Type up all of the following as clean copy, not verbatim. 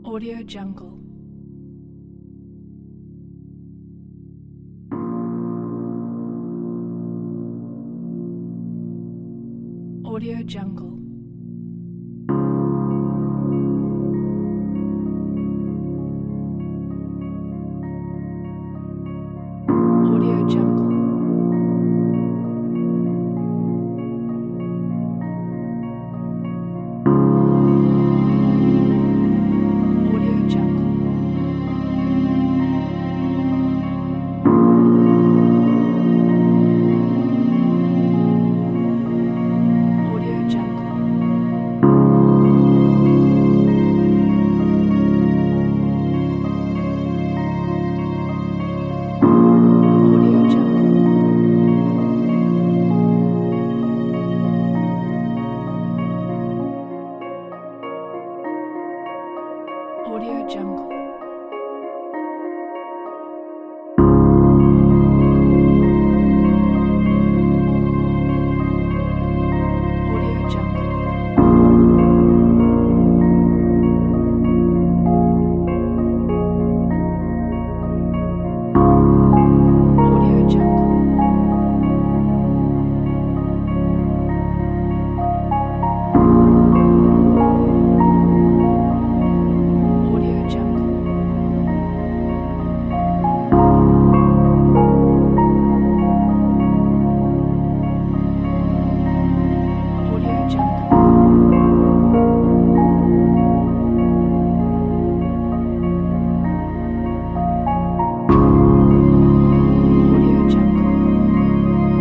Audio Jungle. Audio Jungle. Audio Jungle. Audio Jungle. Audio Jungle. Audio Jungle. Audio Jungle. Audio Jungle. Audio Jungle. Audio Jungle. Audio Jungle. Audio Jungle.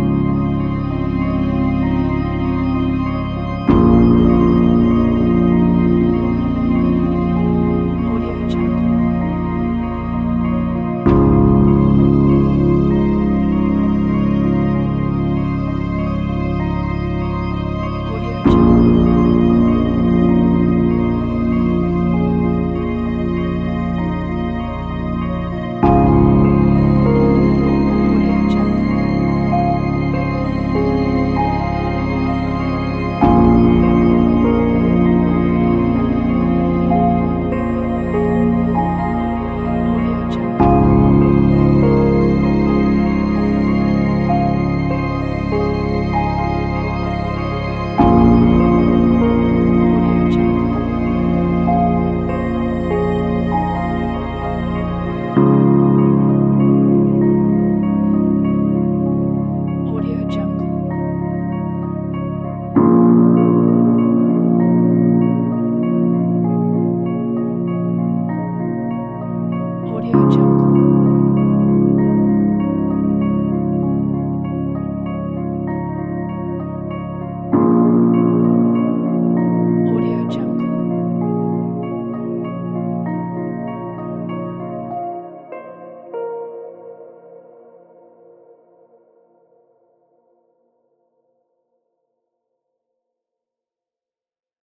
Audio Jungle. Audio Jungle. Audio Jungle. Audio Jungle. Audio Jungle. Audio Jungle. Audio Jungle.